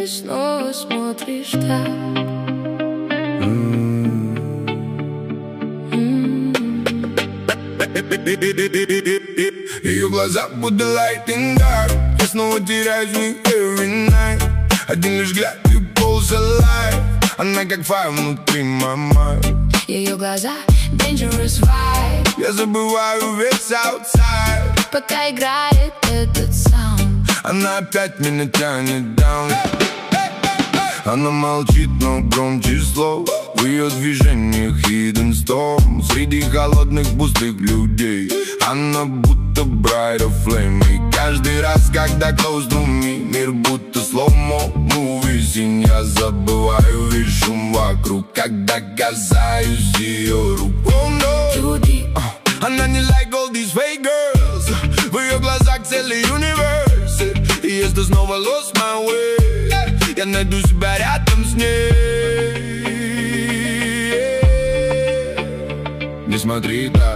и снова смотришь так. Ее глаза будто lighting dark. Я снова теряюсь в них every night. Один лишь взгляд и pulse alive. Она как fire внутри my mind. Ее глаза dangerous vibe. Я забываю весь outside, пока играет этот саунд. она опять меня тянет down. Она молчит, но громче слов. В ее движениях hidden storm. Среди холодных пустых людей она будто brighter flame. И каждый раз, когда close to me, мир будто slow-mo movie scene. Я забываю весь шум вокруг, когда касаюсь ее рук. Oh no, Too deep. Она не like all these fake girls. В ее глазах целый универс. И если снова lost my way, я найду себя рядом с ней. Не смотри так.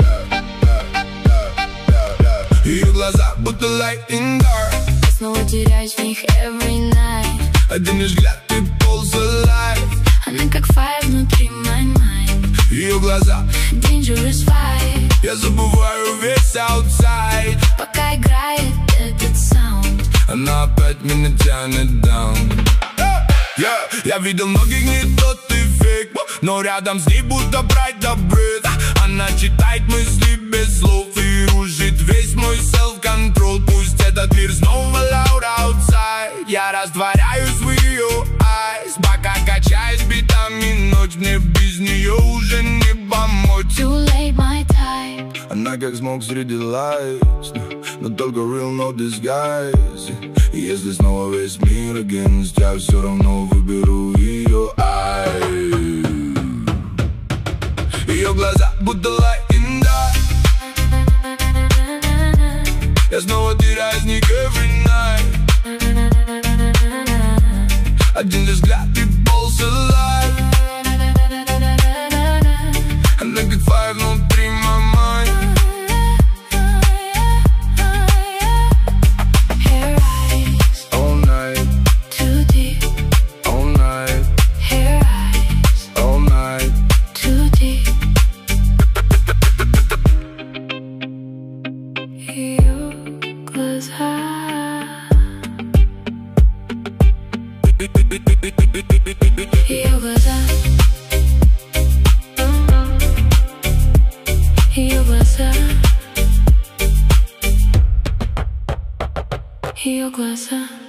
Ее глаза будто lighting dark. Я снова теряюсь в них every night. Один лишь взгляд и pulse alive. Она как fire внутри my mind. Ее глаза Dangerous vibe. я забываю весь outside, пока играет этот саунд. она опять меня тянет down. Я видел многих, не тот и фейк, но рядом с ней будто brighter breath. Она читает мысли без слов и рушит весь мой self-control. Пусть этот мир снова loud outside, я растворяюсь в ее eyes, пока качаюсь битами ночь. Мне без нее уже не помочь. Too late, my type. Она как смог среди lights, но только real, no disguise. И если снова весь мир against, я все равно выберу ее eyes. Ее глаза будто lighting dark. Я снова теряюсь в них every night. Один лишь взгляд и pulse alive. Она как fire внутри my mind. Her eyes All night, too deep. all night, Her eyes all night. too deep. Ее глаза. Ее глаза. Ее глаза. Ее глаза.